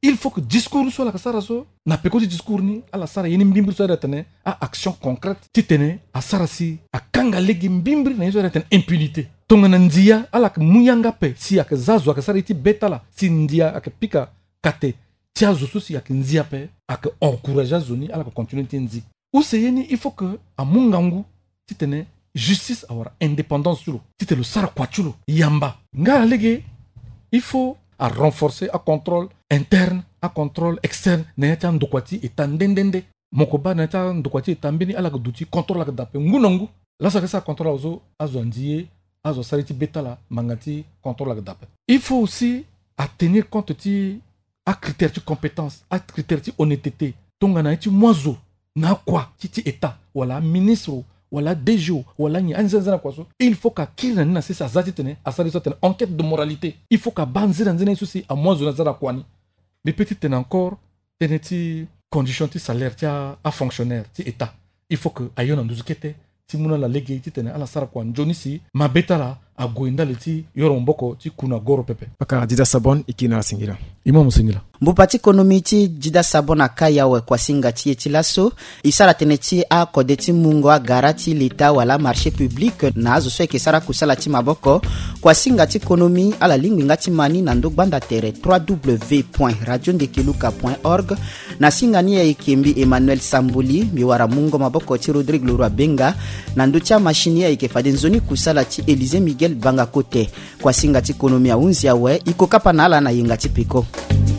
[SPEAKER 7] il faut que discours soit la saraso na peko discours ni ala sara yeni mbimbri so retene a action concrète titene a sarasi a kanga legi mbimbri na so retene impunité tongana ndia ala ke muyanga pe si ak zazo ak sariti betala si ndia ak pika kate tia zo si ak ndia pe ak encourager zoni ala ko continuer tinzi ou seyeni il faut que a mungangu titene justice awara indépendance chulo titelo sara kwa chulo yamba ngala legi il faut à renforcer un contrôle interne, un contrôle externe. N'ayant ndokwati etandendende. Mokoba n'ayant ndokwati etambeni ala duti contrôle la dape ngunongu. Là ça que ça contrôle azo azo ndiye azo saliti betala mangati contrôle la dape. Il faut aussi à tenir compte de à critères de compétence, à critères de honnêteté. Tongana eti moizo na quoi titi état wala ministre wala D G O wala ni anzanzana kwa so il faut ka kila na sisa zati tene asari so tene enquête de moralité il faut ka banzira nzina souci à moi zona zara kwani mais petit tene encore tene ti condition ti salaire ti a fonctionnaire ti état il faut que ayona nduzukete ti muna la legi ti tene ala sara kwa njoni si mabetala a goinda le ti yoro mboko ti kuna goro pepe
[SPEAKER 8] paka Dida Sabon ikina singira
[SPEAKER 7] imam singira
[SPEAKER 1] mbupati ekonomi ti Dida Sabon akaya we kwa singa ti eti laso isara tene ti a kode ti mungo a gara ti l'État wala marché public na azo so eke sara kusala ti maboko kwa singa ti ekonomi ala lingwi nga ti mani na ndo gbanda tere w w w point radio ndekeluka point org na singa ni ya ikembi Emmanuel Sambuli mi wara mungo maboko ti Rodrigue Leroy Benga na ndo ti a machine ya ike fade nzoni kusala ti Élisée Miguel Banga kote kwa singa ti ekonomi ya unzi ya we ikokapa na ala na yenga ti piko.